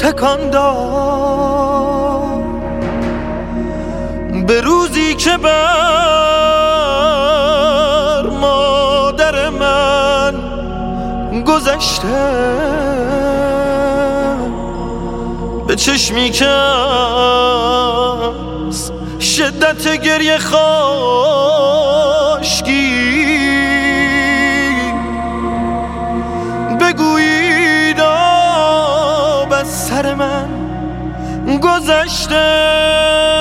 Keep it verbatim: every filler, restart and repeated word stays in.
تکان داد به روزی که بر مادر من گذشته، به چشمی که از شدت گریه خاشکی بگویید آب از سر من گذشته.